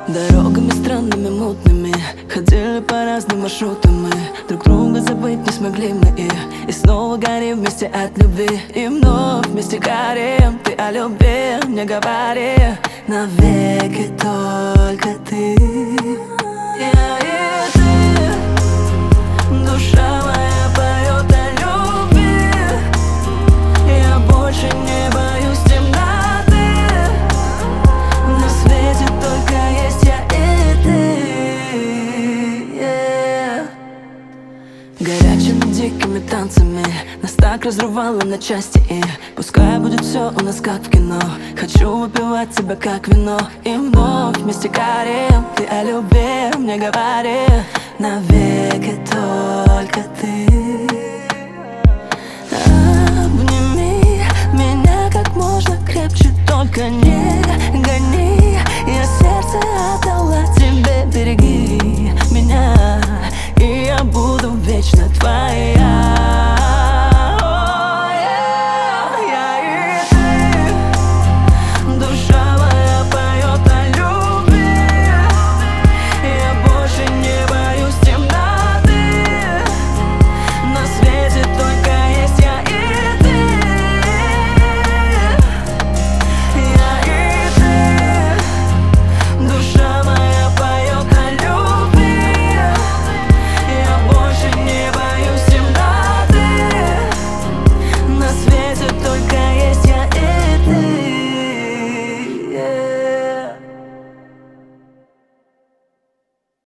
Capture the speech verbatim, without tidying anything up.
Дорогами странными, мутными ходили по разным маршрутам мы. Друг друга забыть не смогли мы и, и снова горим вместе от любви. И вновь вместе горим. Ты о любви мне говори. Навеки только ты. Я и ты. Душа моя поет о любви. Я больше не боюсь темноты. На свете только есть я и ты, yeah. Горячими дикими танцами нас так разрывало на части. И пускай будет все у нас как в кино. Хочу выпивать тебя как вино. И вновь вместе горим. Ты о любви мне говори. Навеки только ты. Обними меня как можно крепче, только не гони. Я сердце отдала тебе, береги меня, и я буду вечно твоей.